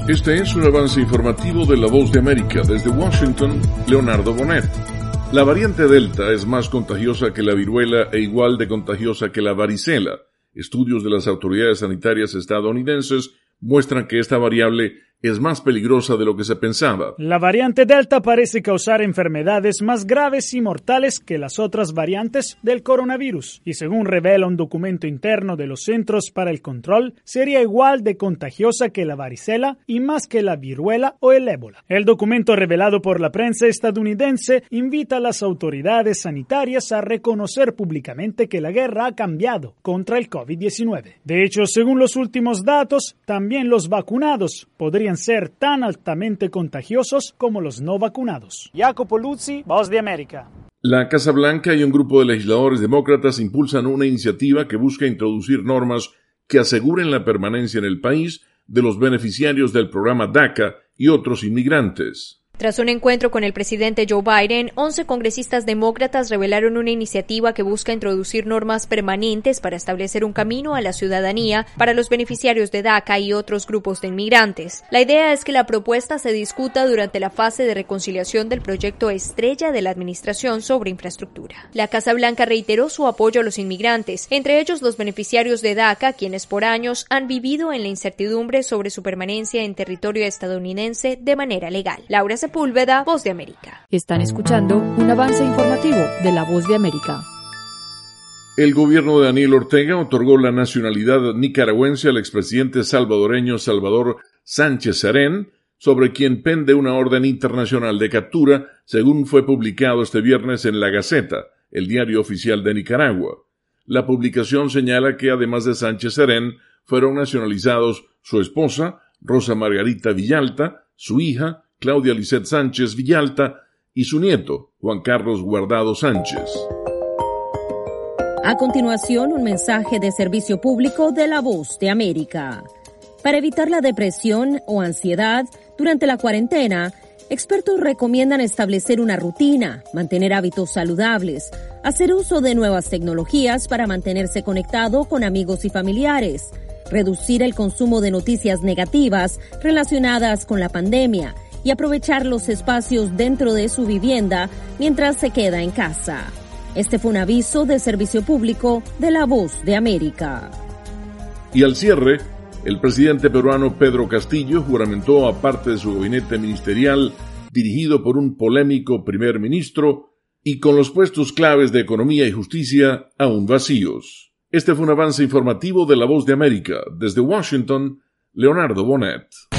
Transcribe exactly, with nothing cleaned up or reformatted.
Este es un avance informativo de La Voz de América. Desde Washington, Leonardo Bonet. La variante Delta es más contagiosa que la viruela e igual de contagiosa que la varicela. Estudios de las autoridades sanitarias estadounidenses muestran que esta variable es más peligrosa de lo que se pensaba. La variante Delta parece causar enfermedades más graves y mortales que las otras variantes del coronavirus, y según revela un documento interno de los Centros para el Control, sería igual de contagiosa que la varicela y más que la viruela o el ébola. El documento revelado por la prensa estadounidense invita a las autoridades sanitarias a reconocer públicamente que la guerra ha cambiado contra el COVID diecinueve. De hecho, según los últimos datos, también los vacunados podrían ser tan altamente contagiosos como los no vacunados. Jacopo Luzzi, Voz de América. La Casa Blanca y un grupo de legisladores demócratas impulsan una iniciativa que busca introducir normas que aseguren la permanencia en el país de los beneficiarios del programa DACA y otros inmigrantes. Tras un encuentro con el presidente Joe Biden, once congresistas demócratas revelaron una iniciativa que busca introducir normas permanentes para establecer un camino a la ciudadanía para los beneficiarios de DACA y otros grupos de inmigrantes. La idea es que la propuesta se discuta durante la fase de reconciliación del proyecto estrella de la administración sobre infraestructura. La Casa Blanca reiteró su apoyo a los inmigrantes, entre ellos los beneficiarios de DACA, quienes por años han vivido en la incertidumbre sobre su permanencia en territorio estadounidense de manera legal. Laura Sepúlveda, Voz de América. Están escuchando un avance informativo de La Voz de América. El gobierno de Daniel Ortega otorgó la nacionalidad nicaragüense al expresidente salvadoreño Salvador Sánchez Serén, sobre quien pende una orden internacional de captura, según fue publicado este viernes en La Gaceta, el diario oficial de Nicaragua. La publicación señala que además de Sánchez Serén, fueron nacionalizados su esposa, Rosa Margarita Villalta, su hija, Claudia Lisset Sánchez Villalta, y su nieto, Juan Carlos Guardado Sánchez. A continuación, un mensaje de servicio público de La Voz de América. Para evitar la depresión o ansiedad durante la cuarentena, expertos recomiendan establecer una rutina, mantener hábitos saludables, hacer uso de nuevas tecnologías para mantenerse conectado con amigos y familiares, reducir el consumo de noticias negativas relacionadas con la pandemia, y aprovechar los espacios dentro de su vivienda mientras se queda en casa. Este fue un aviso de servicio público de La Voz de América. Y al cierre, el presidente peruano Pedro Castillo juramentó a parte de su gabinete ministerial dirigido por un polémico primer ministro y con los puestos claves de economía y justicia aún vacíos. Este fue un avance informativo de La Voz de América. Desde Washington, Leonardo Bonet.